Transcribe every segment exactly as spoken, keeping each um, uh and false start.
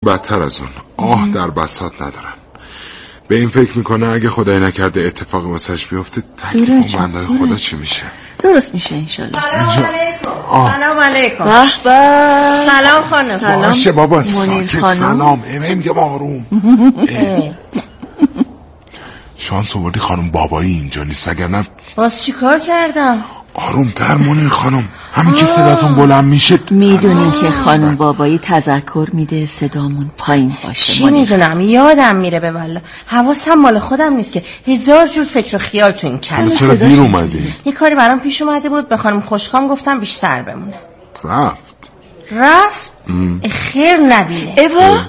بدتر از اون. آه در بساط ندارن. به این فکر میکنه اگه خدای نکرده اتفاقی واسش بیفته تکلیف اون بنده خدا چی میشه. درست میشه انشالله. سلام علیکم. سلام علیکم. سلام خانم. سلام. باشه بابا ساکت. سلام. ایمه میگم آروم. شانس آوردی خانم بابایی اینجا نیست، اگر نه باز چی کار کردم؟ آروم تر منیر خانم، همین که صداتون بلند میشه. میدونی که خانم بابایی تذکر میده صدامون پایین باشه. چی میدونم، یادم میره به والله، حواسم مال خودم نیست که هزار جور فکر و خیال تو این کله. چرا دیر اومدی؟ یه کاری برام پیش اومده بود، به خانم خوشکام گفتم بیشتر بمونه. رفت رفت؟ خیر نبینه. ایوا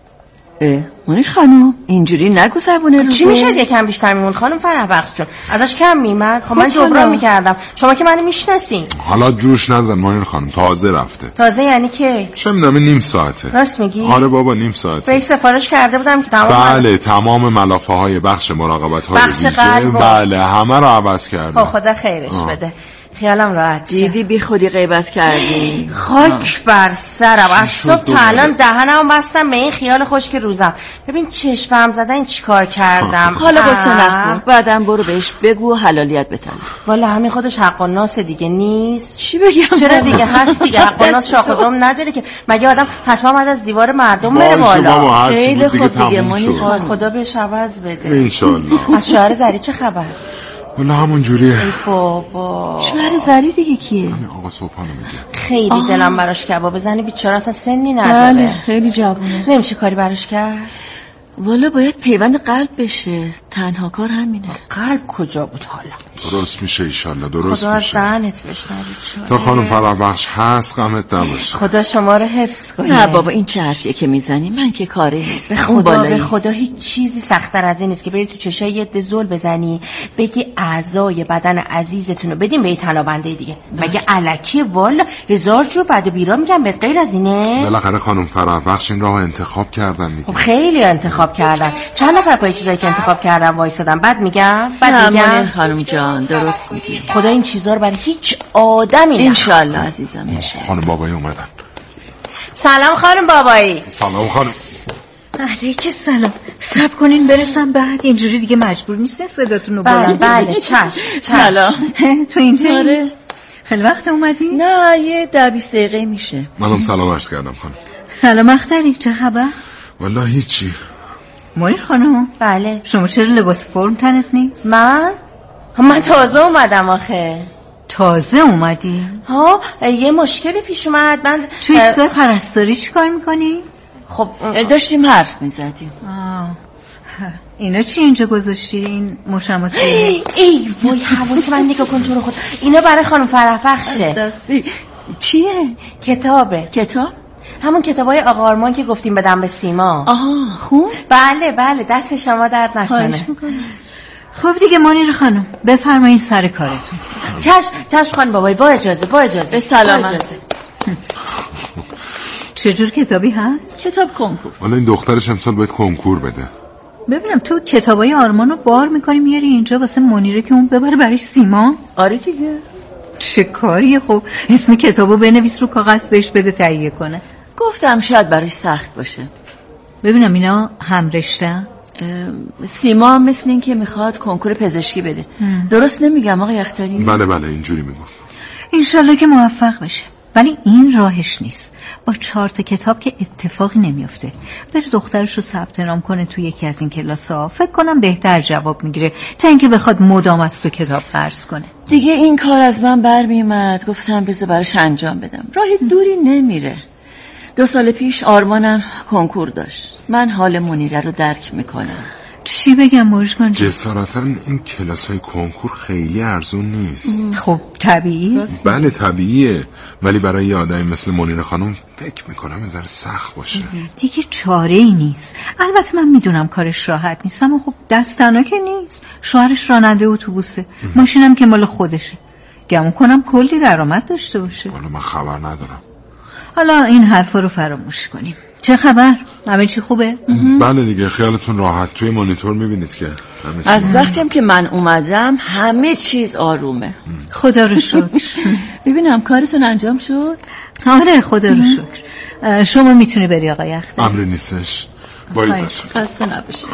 اه منیر خانم اینجوری نگو زبونه روزه. چی میشد یکم بیشتر میمون خانم فرح بخش جون؟ ازش کم میمد؟ خب من جبران میکردم، شما که منو میشناسین. حالا جوش نزن منیر خانم، تازه رفته. تازه یعنی که چه میدونم نیم ساعته. راست میگی؟ آره بابا نیم ساعته. به سفارش کرده بودم که تمام بله من... تمام ملافه های بخش مراقبت های ویژه بله همه رو عوض کرده. خدا خیرش آه. بده، خیالم راحت شه. دیدی بی خودی غیبت کردی. خاک بر سرم، از صبح تا الان دهنم بستم به این خیال خشک روزم. ببین چشمم زدن این چیکار کردم. حالا واسه نخور، بعدم برو بهش بگو حلالیت بتن. والا همین خودش حق و ناس دیگه نیست. چی بگم؟ چرا دیگه هست دیگه، حق و ناس شاخ و دم نداره که مگه آدم حتما بعد از دیوار مردم بره بالا. خیلی خوب دیگه مانی خدا بهش عوض بده ان شاء الله. از شوهر زری چه خبر؟ والا همون جوریه. ای بابا شوهر زری دیگه کیه؟ همین آقا صبحانو میگه. خیلی آه. دلم براش کباب بزنه، بیچاره اصلا سنی نداره. بله خیلی جوونه. نمیشه کاری براش کرد؟ والا باید پیوند قلب بشه، تنها کار همینه. قلب کجا بود حالا؟ درست میشه ایشالله، درست خدا میشه. خدا از دهنت بشنوید. تا خانم فرح بخش هست غمت نباشه. خدا شما رو حفظ کنه. نه بابا این چه حرفیه که میزنی، من که کاری نیست. به خدا به خدا هیچ چیزی سخت‌تر از این نیست که بری تو چشای یه دزول بزنی بگی اعضای بدن عزیزتون رو بدین به این تنابنده دیگه. مگه الکی والا هزار جور بد و بیرا میگم به غیر از اینه. بالاخره خانم فرح بخش این راهو انتخاب کردن دیگه. خیلی انتخاب کردن. چند نفر پای چیزایی که انتخاب کردن وایسادن. بعد میگم بعد میگم خانم جان درست میگی. خدا این چیزا رو برای هیچ آدمی نه. ان شاء الله عزیزم ان شاء الله. خانم بابایی اومدن. سلام خانم بابایی. سلام خانم. علیک سلام. صبر کنین برسم بعد، اینجوری دیگه مجبور نیستین صداتون رو بلند. بله چشم. سلام. تو اینجا؟ آره. خیلی وقت اومدی؟ نه یه ده بیست دقیقه میشه. منم سلام عرض کردم خانم. سلام اختری، چه خبر؟ والله هیچی. منیر خانم. بله. شما چرا لباس فرم تنت نیست؟ من؟ من تازه اومدم آخه. تازه اومدی؟ ها یه مشکلی پیش اومد. من تو ایستگاه پرستاری چی کار میکنی؟ خب داشتیم حرف میزدیم. اینا چی اینجا گذاشتی؟ این مشماسی ای, ای وای حواس من نگاه کن تو رو خود. اینا برای خانم فرح بخشه. چیه؟ کتابه. کتاب؟ همون کتابای آقا آرمان که گفتیم بدم به سیما. آها خوب؟ بله بله دست شما درد نکنه. خب دیگه منیر خانم بفرمایید سر کارتون. چشم چشم خانم بابایی با اجازه با اجازه. به سلامت. چجور کتابی هست؟ کتاب کنکور. والا این دخترش امسال باید کنکور بده. ببینم تو کتابای آرمانو بار میکنی میاری اینجا واسه منیره که اون ببره برای سیما؟ آره دیگه. چه کاریه؟ خب اسم کتابو بنویس رو کاغذ بهش بده تهیه کنه. گفتم شاید برای سخت باشه. ببینم اینا هم رشته؟ سیما مثل این که میخواد کنکور پزشکی بده. ام. درست نمیگم آقای اختری؟ بله بله اینجوری میگفت. انشالله که موفق بشه. ولی این راهش نیست. با چهار تا کتاب که اتفاقی نمیفته. بره دخترش رو ثبت نام کنه تو یکی از این کلاس‌ها. فکر کنم بهتر جواب میگیره تا اینکه بخواد مدام از تو کتاب قرض کنه. دیگه این کار از من برمیومد. گفتم بذار براش انجام بدم. راه دوری نمیره. دو سال پیش آرمانم کنکور داشت. من حال منیره رو درک میکنم. چی بگم مژگان جان؟ جسارتا این کلاس های کنکور خیلی ارزون نیست. خب طبیعی؟ بله طبیعیه، ولی برای یه آدمی مثل منیره خانم فکر میکنم یه ذره سخت باشه. دیگه چاره ای نیست. البته من میدونم کارش راحت نیست، اما خب دست تنها که نیست. شوهرش راننده اتوبوسه، ماشینم که مال خودشه. گمون کنم کلی درآمد داشته باشه. والا من خبر ندارم. حالا این حرفا رو فراموش کنیم. چه خبر؟ همه چی خوبه؟ بله دیگه خیالتون راحت. توی مانیتور میبینید که از وقتی هم که من اومدم همه چیز آرومه. خدا رو شکر. ببینم کارتون انجام شد؟ آره خدا رو شکر. شما میتونی بری آقای اختر. امری نیستش. با عزتون. خسته نباشه.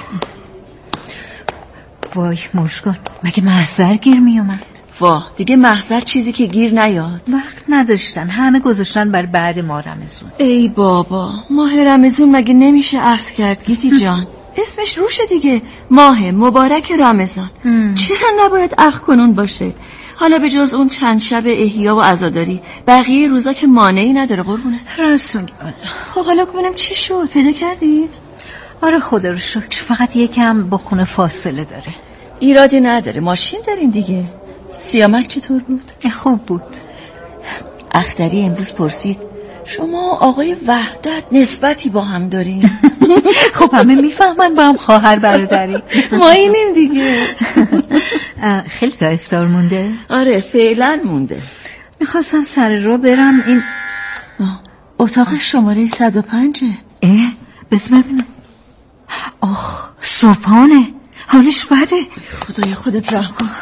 وای مشکان، مگه محضر گیر میومد؟ واه دیگه محضر چیزی که گیر نیاد. وقت نداشتن، همه گذاشتن بر بعد ماه رمضون. ای بابا ماه رمضون مگه نمیشه عهد کرد گیتی جان؟ اسمش روشه دیگه، ماه مبارک رمضان. چرا نباید عهد کنون باشه؟ حالا به جز اون چند شب احیا و عزاداری بقیه روزا که مانعی نداره قربونت. راست میگی. خب حالا ببینم چی شد، پیدا کردی؟ آره خدا رو شکر، فقط یکم با خونه فاصله داره. ایرادی نداره، ماشین دارین دیگه. سیامک چطور بود؟ خوب بود. اختری امروز پرسید شما آقای وحدت نسبتی با هم دارین؟ خب همه میفهمن با هم خواهر برادری. ما اینیم دیگه. خیلی تا افطار مونده؟ آره فعلا مونده. میخواستم سر رو برم این اتاق شماره صد و پنجه. اه بسم ببینم. آخ صبحانه، حالش بده. خدای خودت رحم کن.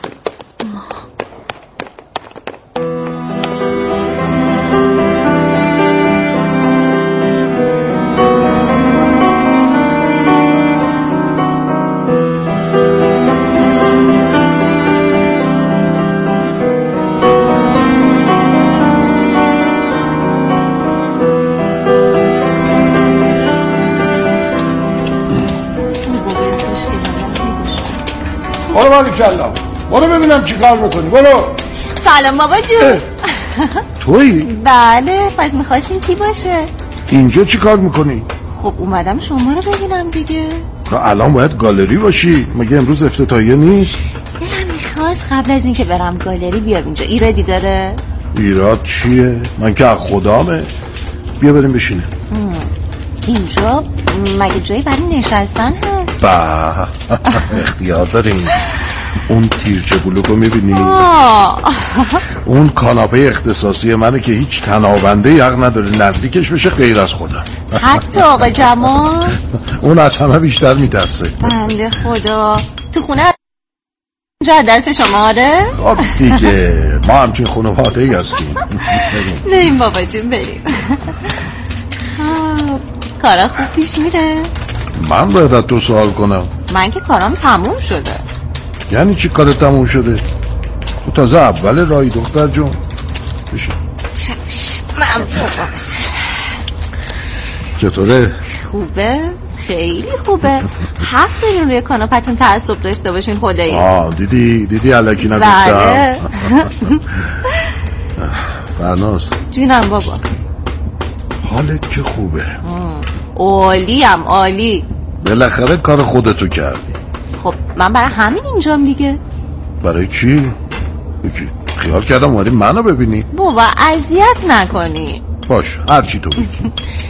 برو باریکلا، برو ببینم چی کار میکنی. برو. سلام بابا جون. تویی؟ بله پس میخواستین کی باشه؟ اینجا چی کار میکنی؟ خب اومدم شما رو ببینم دیگه. الان باید گالری باشی، مگه امروز افتتاحیه نیست؟ دلم میخواست قبل از اینکه برم گالری بیام اینجا. ایرادی داره؟ ایراد چیه؟ من که از خدامه. بیا بریم بشینه. اینجا مگه جایی برای نشستن هست؟ با اختیار داریم. اون تیرچه بلوکو میبینی؟ اون کاناپه اختصاصی منه که هیچ تنابنده حق نداره نزدیکش بشه غیر از خودم. حتی آقا جمال؟ اون از همه بیشتر میترسه. بنده خدا. تو خونه اینجا دست شما؟ آره؟ خب دیگه ما همچین خانواده ای هستیم. بریم بابا جون بریم. خب کارا خوب پیش میره؟ من باید از تو سوال کنم. من که کارام تموم شده. یعنی چی کار تموم شده؟ تو تازه اول راهی دختر جون. بشه چش من باش. چطوره؟ خوبه؟ خیلی خوبه. حق دارین روی کاناپتون تعصب داشته باشین خدایی. آه دیدی دیدی الکی نگفتم. بله. فرناز جونم بابا. حالت که خوبه؟ عالی ام عالی. بالاخره کار خودتو کردی. خب من برای همین اینجام دیگه. برای چی؟ بگی خیال کردم اومدی منو ببینی. بابا اذیت نکنی. باش هر چی تو بگی.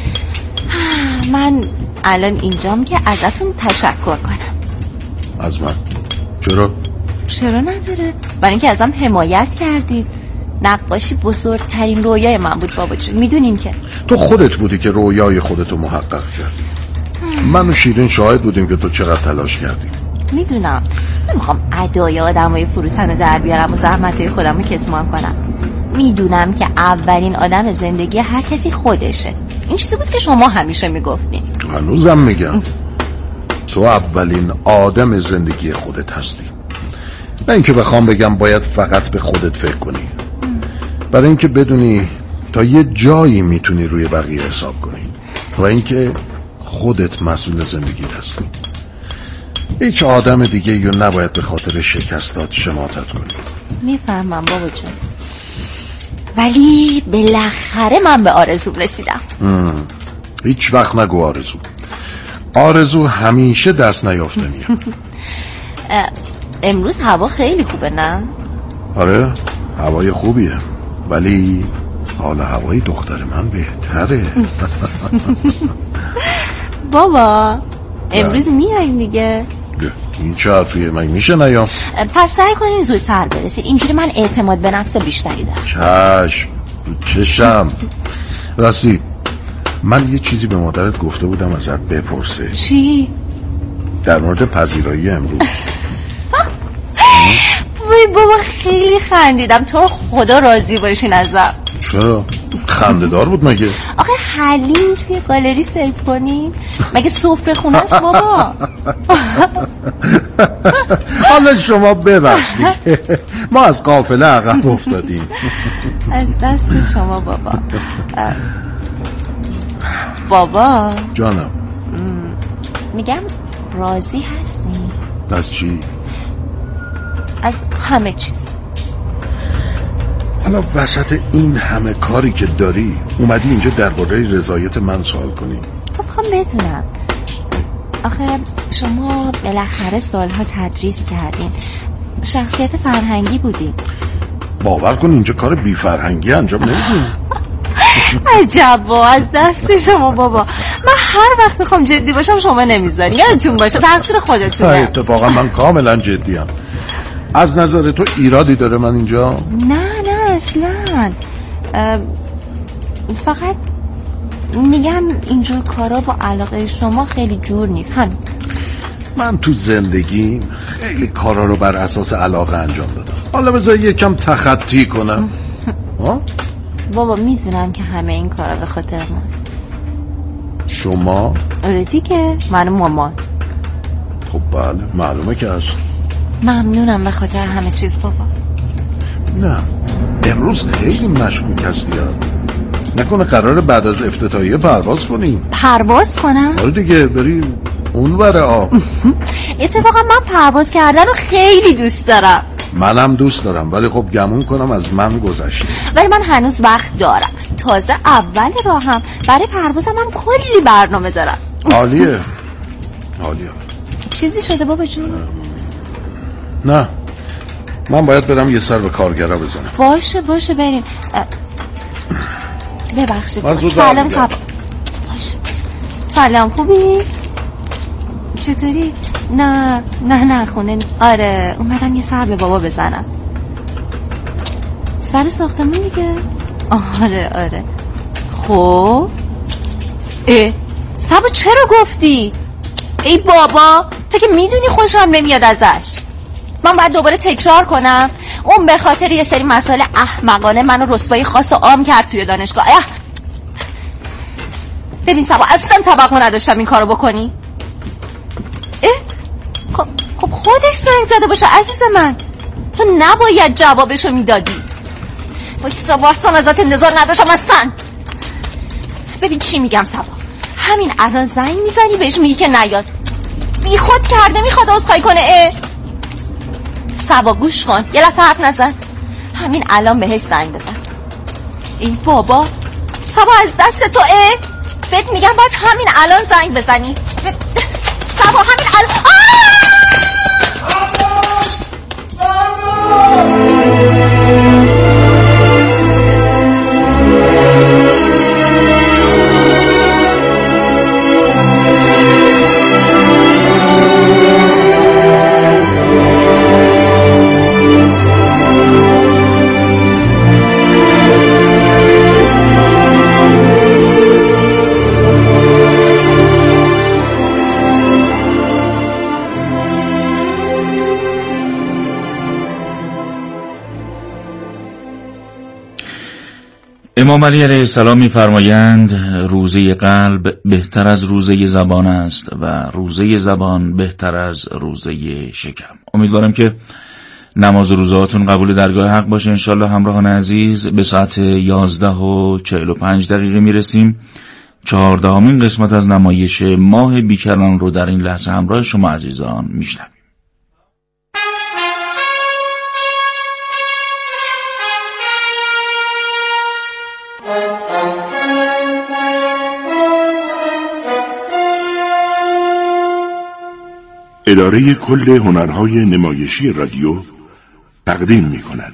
من الان اینجام که ازتون تشکر کنم. از من؟ چرا؟ چرا نداره؟ برای اینکه ازم حمایت کردید. نقاشی بزرگترین رویای من بود بابا جون، میدونین که تو خودت بودی که رویای خودتو محقق کردی. من و شیرین شاهد بودیم که تو چقدر تلاش کردی. میدونم نمیخوام ادای آدمای فروتن رو در بیارم و زحمتای خودم رو کتمان کنم. میدونم که اولین آدم زندگی هر کسی خودشه. این چیزی بود که شما همیشه میگفتین. هنوزم میگم تو اولین آدم زندگی خودت هستی. نه اینکه بخوام بگم باید فقط به خودت فکر کنی، برای اینکه بدونی تا یه جایی میتونی روی بقیه حساب کنی و اینکه خودت مسئول زندگیت هستی. هیچ آدم دیگه یا نباید به خاطر شکستات شماتت کنی. میفهمم بابا جون، ولی بالاخره من به آرزو رسیدم. هیچ وقت نگو آرزو. آرزو همیشه دست نیافتنیه. امروز هوا خیلی خوبه نه؟ آره هوای خوبیه، ولی حال هوای دختر من بهتره. بابا امروز میاییم دیگه؟ این چه حرفیه؟ من میشه نیام؟ پس سعی کنین زودتر برسید، اینجوری من اعتماد به نفس بیشتری دارم. چشم رو چشم. راستی من یه چیزی به مادرت گفته بودم ازت بپرسه. چی؟ در مورد پذیرایی امروز. وای بابا خیلی خندیدم. تو رو خدا راضی باشین ازم. چرا؟ خنده‌دار بود مگه؟ آخه حلیم توی گالری سرو کنیم مگه سفره خونه است بابا؟ حالا شما ببخشید ما از قافله عقب افتادیم. از دست شما بابا. بابا جانم، میگم راضی هستی؟ از چی؟ از همه چیز. حالا وسط این همه کاری که داری اومدی اینجا درباره رضایت من سوال کنی؟ خب میخوام بدونم، آخه شما بالاخره سالها تدریس کردین، شخصیت فرهنگی بودین. باور کن اینجا کار بی فرهنگی انجام نمیدیم. عجب با از دست شما بابا. من هر وقت میخوام جدی باشم شما نمیذاری. یادتون باشه تقصیر خودتونه. اتفاقا من کاملا جدیم. از نظر تو ایرادی داره من اینجا؟ نه نه اصلا، فقط میگم اینجور کارا با علاقه شما خیلی جور نیست. همین. من تو زندگیم خیلی کارا رو بر اساس علاقه انجام دادم. حالا بذار یکم تخطی کنم. بابا میدونم که همه این کارا به خاطر ماست. شما؟ آره دیگه، من و مامان. خب بله معلومه که هست. ممنونم به خاطر همه چیز بابا. نه امروز خیلی مشکوک هستی. نکنه قراره بعد از افتتاحیه پرواز کنیم؟ پرواز کنم؟ آره دیگه، بریم اون ور آب. اتفاقا من پرواز کردن رو خیلی دوست دارم. منم دوست دارم، ولی خب گمون کنم از من گذشته. ولی من هنوز وقت دارم، تازه اول راهم، برای پروازم هم کلی برنامه دارم. عالیه عالیه. چیزی شده بابا جون؟ نه من باید برم یه سر به کارگرا بزنم. باشه باشه بریم. ببخشید. سلام سب... باشه باشه. سلام خوبی؟ چطوری؟ نه نه نه خونه. آره اومدم یه سر به بابا بزنم. سر ساختمون دیگه. آره آره. خب اه سبا چرا گفتی؟ ای بابا تو که میدونی خوشم نمیاد ازش. من باید دوباره تکرار کنم؟ اون به خاطر یه سری مسائل احمقانه منو رسوایی خاص و عام کرد توی دانشگاه. اه. ببین سبا اصلا توقع نداشتم این کارو بکنی. اه خب خب خودش زنگ زده باشه عزیز من، تو نباید جوابشو میدادی. وایسا وارسان ازت انتظار نداشتم اصلا. ببین چی میگم سبا، همین الان زنگ میزنی بهش میگی که نیاد، بی خود کرده میخواد عذرخواهی کنه. اه سبا گوش کن، یه لحظه حرف نزن، همین الان بهش زنگ بزن. ای بابا سبا از دست تو. اه بهت میگم باید همین الان زنگ بزنی. سبا همین الان. امام علی علیه السلام می‌فرمایند روزه قلب بهتر از روزه زبان است و روزه زبان بهتر از روزه شکم. امیدوارم که نماز و روزهاتون قبول درگاه حق باشه. انشالله همراهان عزیز به ساعت یازده و چهل و پنج دقیقه میرسیم. چهاردهمین قسمت از نمایش ماه بیکران رو در این لحظه همراه شما عزیزان میشنویم. اداره کل هنرهای نمایشی رادیو تقدیم می کند.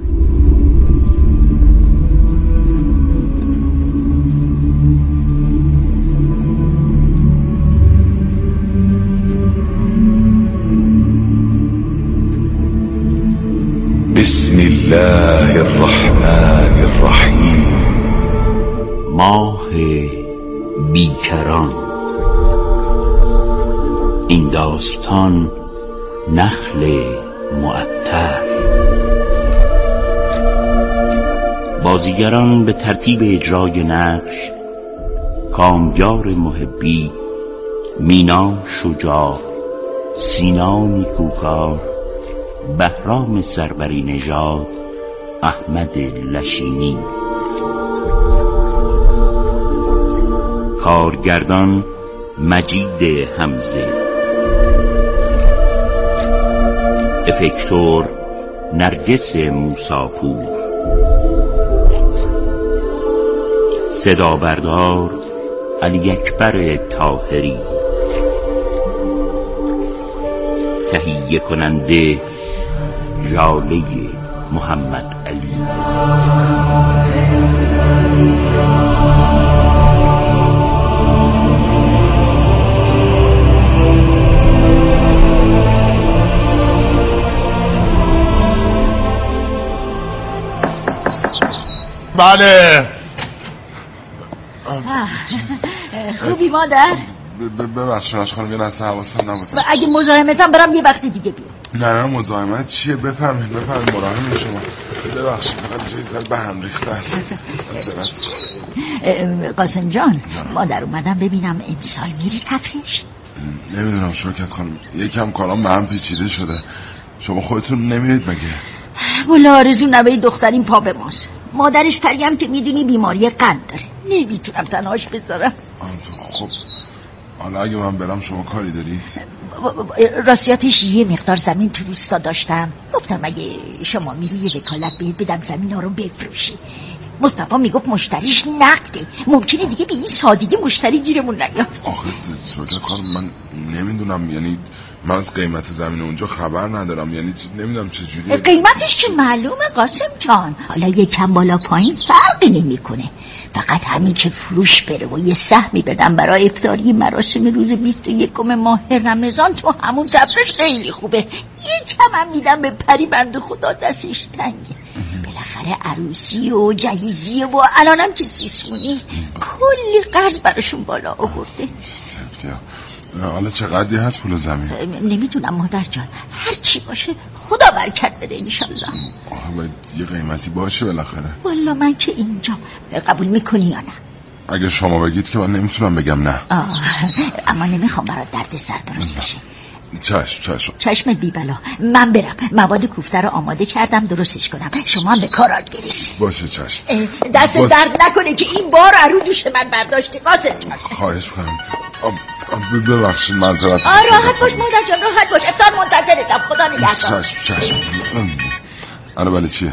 بسم الله الرحمن الرحیم. ماه بیکران. این داستان داستان نخل معطر. بازیگران به ترتیب اجرای نقش: کامیار محبی، مینا شجاع، سینا نیکوکار، بهرام سروری نژاد، احمد لشینی. کارگردان مجید حمزه. افکتور نرگس موساپور. صدا بردار علی اکبر طاهری. تهیه کننده ژاله محمد علی. بله. خوبی مادر؟ ببخشید راش خانم، یه لحظه حواسم نبود. اگه مزاحمتم برم یه وقت دیگه بیام. نه نه مزاحمت چیه؟ بفرمایید بفرمایید، مراهم شما. ببخشید فقط جای سر به هم ریخته است. قاسم جان، مادر اومدم ببینم امسال میری تفریش؟ نمیدونم شوکت خانم، یکم کارام به هم پیچیده شده. شما خودتون نمیرید مگه؟ والا آرزو نوه دخترین پا به ماست. مادرش پریم که میدونی بیماری قند داره، نمیتونم تنهاش بذارم. خب حالا اگه من برم شما کاری دارید؟ راستیاتش یه مقدار زمین تو روستا داشتم، گفتم اگه شما میری یه وکالت بهت بدم زمین ها رو بفروشی. مصطفی میگفت مشتریش نقده، ممکنه دیگه به این سادگی مشتری گیرمون نیاد. آخه شوکت خانم من نمیدونم، یعنی من از قیمت زمین اونجا خبر ندارم، یعنی نمیدونم چه جوریه. قیمتش که معلومه قاسم جان، حالا یکم بالا پایین فرقی نمیکنه، فقط همین که فروش بره و یه سهمی بدم برای افطاری مراسم روز بیست و یکم ماه رمضان تو همون تفرش خیلی خوبه. یکم هم میدم به پری بند خدا دستش تنگه، بالاخره عروسی و جهیزیه و الانم که سیسمونی کلی قرض براشون بالا آورده. حالا چقدری هست پول زمین؟ نمیدونم مادر جان، هر چی باشه خدا برکت بده انشالله. آخه باید یه قیمتی باشه بالاخره. والا من که اینجا قبول میکنی یا نه؟ اگه شما بگید که من نمیتونم بگم نه. آه. اما نمیخوام برات درد سر درست بشه. چشم چشم چشمت بی بلا. من برم مواد کوفته رو آماده کردم درستش کنم، شما هم به کارات برسی. باشه چشم. دست باش... درد نکنه که این بار ارو دوش من برداشتی قاسم جان. خواهش کنم. ببخشید معذرت. آه راحت باش مادر جان، راحت باش، افطار منتظرتم. خدا نگهدار. چشم چشم. الان بله چیه؟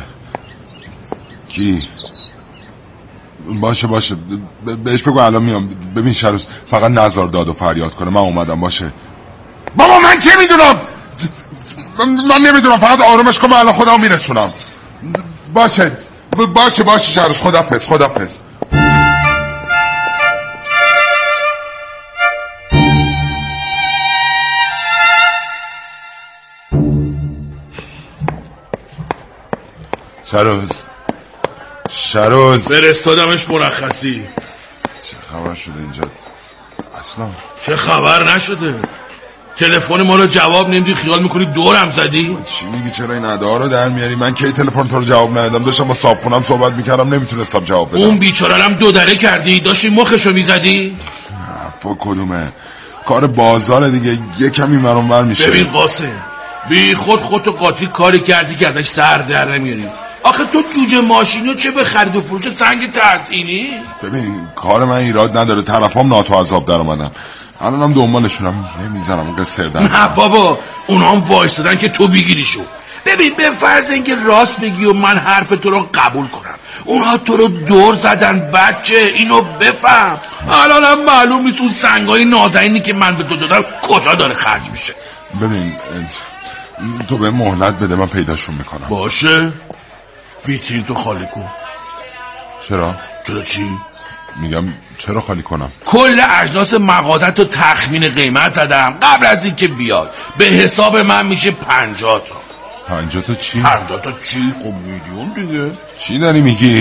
کی؟ باشه باشه بهش بگو الان میام. ببین شروز فقط نزار داد و فریاد کنه، من اومدم. باشه بابا من چه میدونم، من نمیدونم، فقط آرومش کن، من الان خودم میرسونم. باشه باشه باشه شروز، خدافظ خدافظ. شروز شروز فرستادمش مرخصی. چه خبر شده اینجا اصلا؟ چه خبر نشده؟ تلفن ما رو جواب نمیدی، خیال میکنی دورم زدی؟ چی میگی؟ چرا این ادا رو در میاری؟ من کی تلفن تو رو جواب ندادم؟ داشتم با صاحبخونم صحبت میکردم، نمیتونستم جواب بدم. اون بیچاره هم دو دره کردی، داشتی مخشو میزدی؟ حرفا کدومه؟ کار بازار دیگه، یه کمی مرون بر میشه. ببین قاسم، بی خود خودتو قاطی کاری کردی که ازش سر در نمیاری. آخه تو جوجه ماشینو چه به خرید و فروش سنگ تزیینی؟ ببین کار من ایراد نداره، طرفام ناتو عذاب در اومدن، الانم دنبالشونم، نمیذارم قصر در. نه بابا، اونا هم وایستادن که تو بگیریشو. ببین به فرض اینکه راست بگی و من حرف تو رو قبول کنم، اونا تو رو دور زدن بچه، اینو بفهم. الانم معلوم نیست اون سنگای نازنینی که من به تو دادم کجا داره خرج میشه. ببین تو به مهلت بده، من پیداشون میکنم. باشه، ویترین تو خالی کن. چرا؟ چرا چی؟ میگم چرا خالی کنم؟ کل اجناس مغازت رو تخمین قیمت زدم قبل از اینکه بیاد، به حساب من میشه پنجاه تا. پنجاه تا چی؟ پنجاه تا چی؟ خب میلیون دیگه. چی داری میگی؟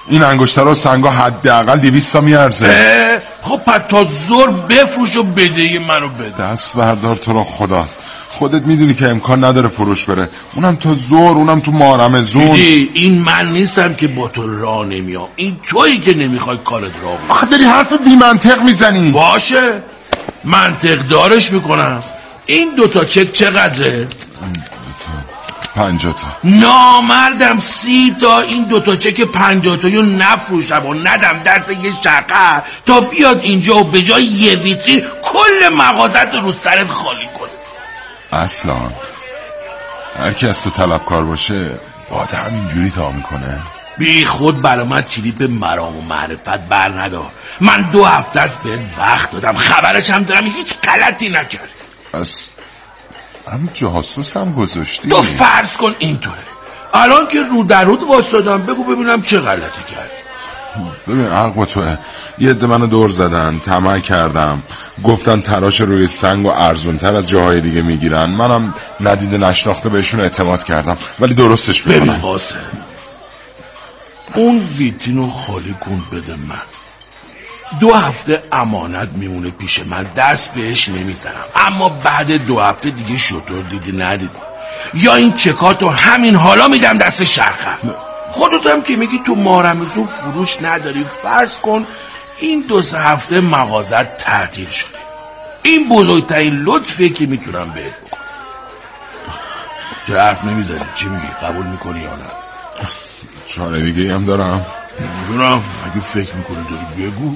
این انگشتر و سنگا حداقل دویست تا میارزه. خب پس تا زور بفروش و بدهی منو بده. دست بردار تو رو خدا، خودت میدونی که امکان نداره فروش بره، اونم تا زور، اونم تو مارمزون. این من نیستم که با تو راه نمیام، این تویی که نمیخوای کارت راه بیفته. آخه داری حرف بی منطق میزنی. باشه منطق دارش میکنم. این دوتا چک چقدره؟ پنجاه تا. نامردم سی تا این دوتا چک پنجاه تایو نفروشم و ندم دست یه شقه تا بیاد اینجا و به جای یه ویترین کل مغازت رو سرت خالی کنه. اصلا هر کی از تو طلبکار باشه باید همینجوری تا میکنه. بی خود برای من تریپ مرام و معرفت بر ندار. من دو هفته است بهت وقت دادم، خبرش هم دارم، هیچ غلطی نکرد. از هم جاسوس هم گذاشتی. تو فرض کن اینطوره، الان که رو در رود واسدادم بگو ببینم چه غلطی کرد. ببین حق با توه، یه عده منو دور زدن، طمع کردم، گفتن تراش روی سنگ و ارزونتر از جاهای دیگه میگیرن، منم ندیده نشناخته بهشون اعتماد کردم، ولی درستش میکنن. ببین قاسم، اون ویتینو خالی کن بده من، دو هفته امانت میمونه پیش من، دست بهش نمیزنم، اما بعد دو هفته دیگه شطور دیدی ندیدی، یا این چکاتو همین حالا میدم دست شرخه. خودت هم که میگی تو مارمزون فروش نداری، فرض کن این دو سه هفته مغازت تعطیل شده، این بزرگترین لطفیه که میتونم بهت بکنم. چرا حرف نمیزنی؟ چی میگی؟ قبول میکنی یا نه؟ چاره دیگه هم دارم. نمیدونم، اگه فکر میکنی داری بگو.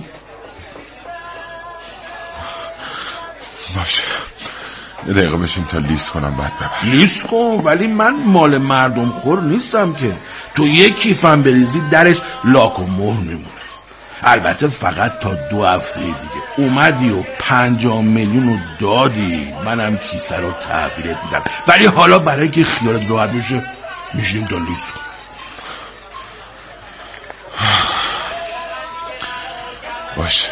باشه یه دقیقه بشین تا لیست کنم بعد ببر. لیست کن، ولی من مال مردم خور نیستم که تو یک کیفم بریزی درش لاک و مهر میمونه. البته فقط تا دو هفته دیگه اومدی و پنجاه میلیون رو دادی، منم کیسه رو تحویلت میدم، ولی حالا برای که خیالت راحت بشه میشیم تا لیست کن. باشه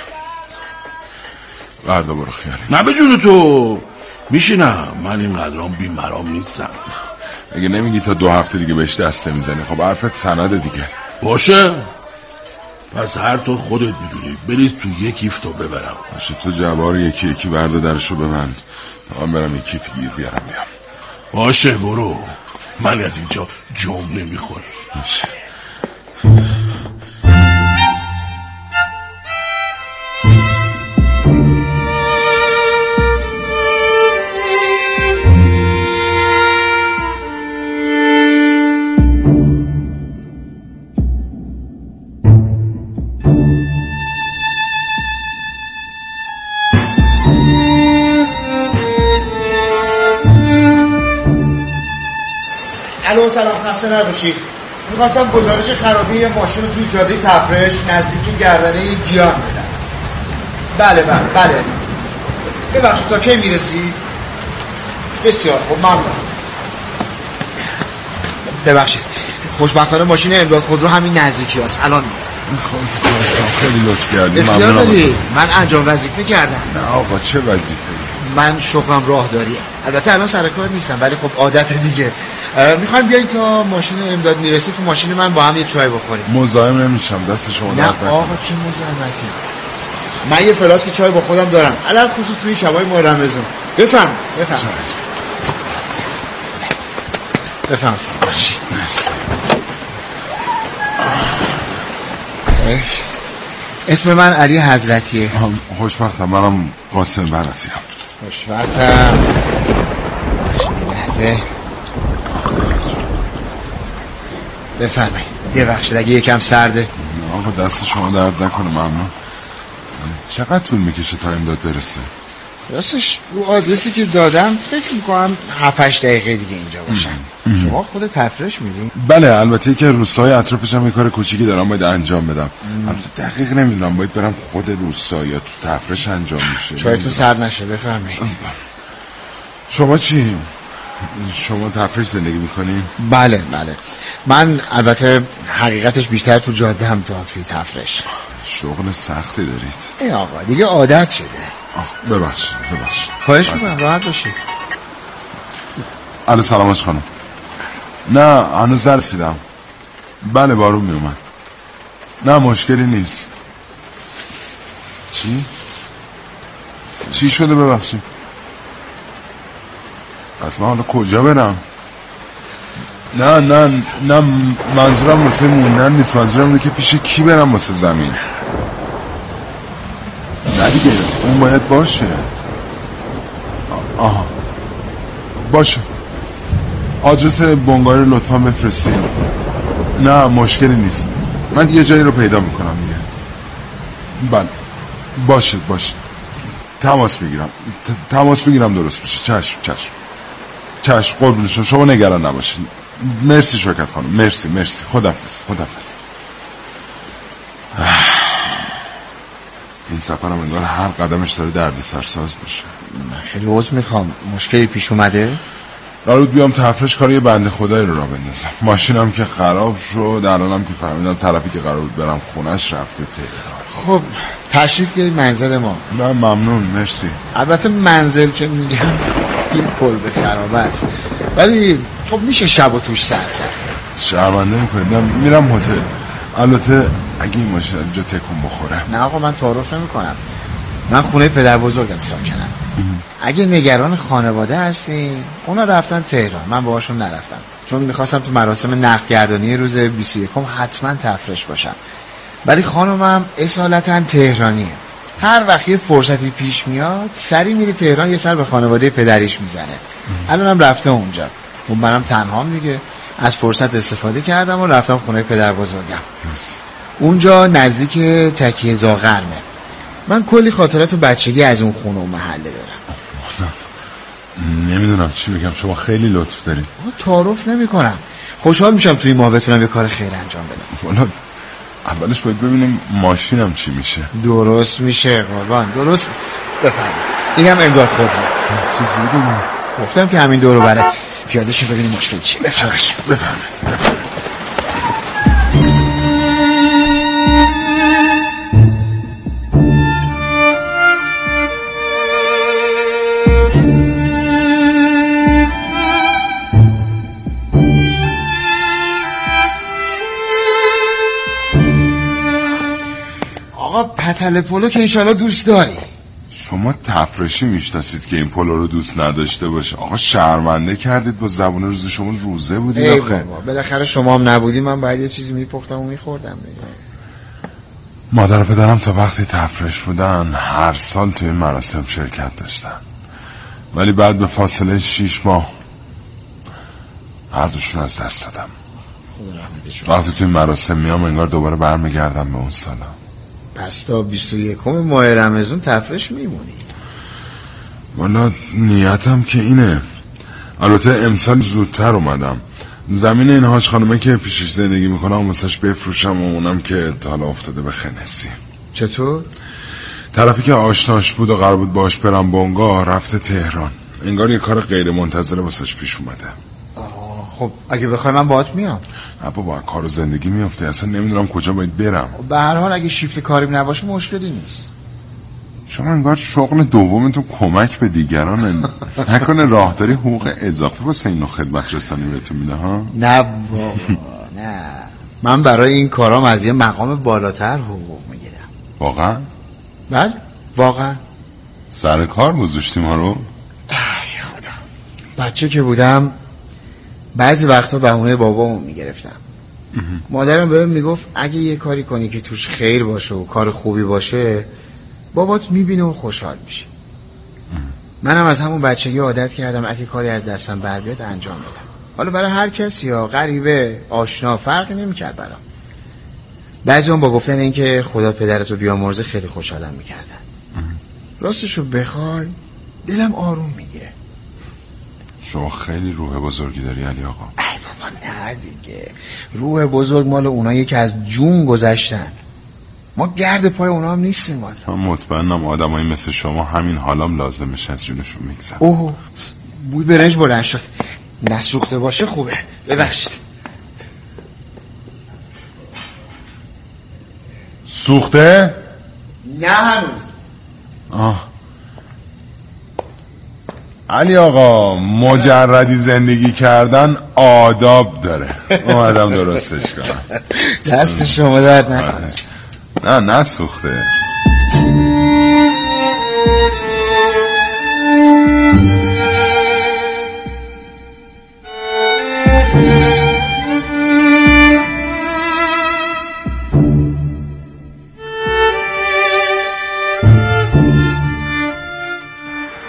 بردا برو خیالی. نه به جون تو میشینم، من این قدرام بی مرام نیستم. اگه نمیگی تا دو هفته دیگه بهش دسته میزنی، خب حرفت سند دیگه. باشه پس هر طور خودت میدونی، بریز تو یک کیف تا ببرم. باشه تو جوار یکی یکی بردا درشو ببند تا من برم یک کیف گیر بیارم بیام. باشه برو، من از اینجا جم نمیخورم. باشه الو سلام، خسته نباشید. میخواستم گزارش خرابی ماشین رو توی جاده تفرش نزدیک گردنه گیان بدم. بله بله بله ببخشید تا کی میرسی؟ بسیار خوب ممنون. ببخشید خوشبختانه ماشین امداد خودرو همین نزدیکی هست، الان میخوام. خیلی لطف کردی، ممنونم. من انجام وظیفه کردم. نه آقا چه وظیفه؟ من شغلم راهداریه، البته الان سر کار نیستم ولی خب عادت دیگه. میخوایم بیایید تا ماشین امداد میرسی تو ماشین من با هم یه چای بخوریم. مزاحم نمیشم، دست شما درد نکنه. نه آقا چه مزاحمتی، من یه فلاسک چای با خودم دارم، علل خصوص توی شبای ماه رمضان. بفهم بفهم بفهم باشید. مرسی. اسم من علی حضرتیه. خوشبختم، منم قاسم براتیم. خوشبختم. لحظه بفرمایید. یه بخشید اگه یکم سرده. نه آقا دست شما درد نکنه، ممنون. چقدر طول میکشه تا امداد برسه؟ راستش رو آدرسی که دادم فکر میکنم هفت هشت دقیقه دیگه اینجا باشم. شما خود تفرش میدین؟ بله البته که روستای اطرافش هم یه کار کوچیکی دارم باید انجام بدم. البته دقیق نمیدونم، باید برم خود روستا یا تو تفرش انجام میشه. چایتون سر نشه. بفرمایید. شما چی؟ شما تفرش زندگی میکنین؟ بله بله من البته حقیقتش بیشتر تو جاده هم تو توی تفرش. شغل سختی دارید. ای آقا دیگه عادت شده. ببخشید ببخشید. خواهش میکنم راحت باشید. الو سلامش خانم. نه هنوز نرسیدم. بله بارون میومد. نه مشکلی نیست. چی؟ چی شده ببخشید؟ پس من حالا کجا برم؟ نه نه نه منظورم واسه موندن نیست، منظورم اینه که پیش کی برم واسه زمین. نه دیگه اون باید باشه. آها باشه، آدرس بنگاه رو لطفا بفرستید. نه مشکلی نیست، من یه جایی رو پیدا میکنم دیگه. بله باشه باشه، تماس بگیرم تماس بگیرم درست بشه. چشم چشم چشم قربون شما، شما نگران نباشید. مرسی شوکت خانم، مرسی مرسی، خداحافظ خداحافظ. این سفرم انگار هر قدمش داره دردی سرساز بشه. خیلی عذر میخوام، مشکلی پیش اومده؟ قرار بیام تفرش کار یه بنده خدایی رو را بندازم. ماشینم که خراب شد، الانم که فهمیدم طرفی که قرار بود برم خونش رفته تهران. خب تشریف بیارید منزل ما. نه ممنون مرسی. البته منزل که میگم این کلبه خرابه است، ولی خب میشه شب و توش سر کرد. شرمنده میکنید، میرم هتل. البته اگه این ماشین از اینجا تکون بخوره. نه آقا من تعارف نمی کنم، من خونه پدر بزرگم ساکنم. اگه نگران خانواده هستین اونا رفتن تهران، من باهاشون نرفتم چون میخواستم تو مراسم نقدگردانی روز بیست و یکم حتما تفرش باشم. ولی خانمم اصالتا تهرانیه، هر وقت یه فرصتی پیش میاد سری میره تهران یه سر به خانواده پدریش میزنه. الانم رفته اونجا، اون منم تنهام دیگه، از فرصت استفاده کردم و رفتم خونه پدر بزرگم. اونجا نزدیک تکیه زاغرمه. من کلی خاطرات بچگی از اون خونه و محله دارم. نمیدونم چی بگم، شما خیلی لطف دارید. تعارف نمی کنم، خوشحال میشم توی ماه بتونم یه کار خیر انجام بدم. والا اولش باید ببینیم ماشینم چی میشه. درست میشه قربان، درست. بفرمایید اینم امداد خود رو. چیزی بگم؟ گفتم که همین دورو بره پیاده شو ببینیم مشکل چیه. بفرمایید بفرمایید. پتل پولو که انشالله دوست داری. شما تفرشی میشناسید که این پولو رو دوست نداشته باشه؟ آقا شرمنده کردید، با زبون روز شما روزه بودید. ای بابا بالاخره شما هم نبودی، من باید یه چیزی میپختم و میخوردم دیگه. مادر و پدرم تا وقتی تفرش بودن هر سال توی این مراسم شرکت داشتن، ولی بعد به فاصله شیش ماه هر دوشون از دست دادم. وقتی توی مراسم میام انگار دوباره برمیگردم به اون سالا. پس تا بیست و یکم ماه رمضان تفرش میمونی؟ والا نیتم که اینه. البته امسال زودتر اومدم. زمین این حاج خانمه که پیشش زندگی میکنم واسش بفروشم و اونم که حالا افتاده به خنسی. چطور؟ طرفی که آشناش بود و قرار بود باش برم بنگاه رفته تهران. انگار یه کار غیر منتظره واسش پیش اومده. آه خب اگه بخوای من باهات میام. نه بابا کار و زندگی میفته، اصلا نمیدونم کجا باید برم. به هر حال اگه شیفت کاریم نباشه مشکلی نیست. شما انگار شغل دومتون کمک به دیگران، نکنه راهداری حقوق اضافه واسه اینو خدمت رسانی بهتون میده ها؟ نه بابا نه، من برای این کارام از یه مقام بالاتر حقوق میگیرم. واقعا؟ بله واقعا. سر کار گذاشتی ما رو؟ ای خدا، بچه که بودم بعضی وقتا بهونه بابامو میگرفتم. مادرم بهم میگفت اگه یه کاری کنی که توش خیر باشه و کار خوبی باشه بابات میبینه و خوشحال میشه. منم از همون بچگی عادت کردم اگه کاری از دستم بر بیاد انجام بدم. حالا برای هر کسی یا غریبه آشنا فرقی نمیکرد برام. بعضی‌ها با گفتن اینکه خدا پدرتو بیامرزه خیلی خوشحالم میکردن. راستشو بخوای دلم آروم میگیره. شما خیلی روح بزرگی داری علی آقا. ای بابا نه دیگه، روح بزرگ مال اونایی که از جون گذشتن، ما گرد پای اونا هم نیستیم. مال من مطمئنم آدمایی مثل شما همین حالام لازمش از جونشون میگذرن. اوه بوی برنج بلند شد، نسوخته باشه خوبه. ببخشید. سوخته؟ نه هنوز. آه علی آقا مجردی زندگی کردن آداب داره، اومدم درستش کنم. دست شما درد نکنه. نه نه سوخته